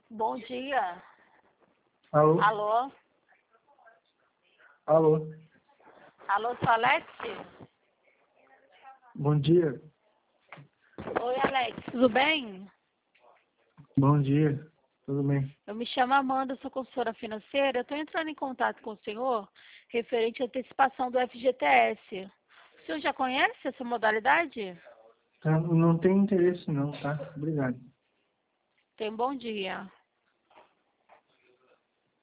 Bom dia. Alô? Alô? Alô? Alô, sou Alex? Bom dia. Oi, Alex, tudo bem? Bom dia. Tudo bem? Eu me chamo Amanda, sou consultora financeira. Eu estou entrando em contato com o senhor referente à antecipação do FGTS. O senhor já conhece essa modalidade? Tá, não tem interesse não, tá? Obrigado. Tenha um bom dia.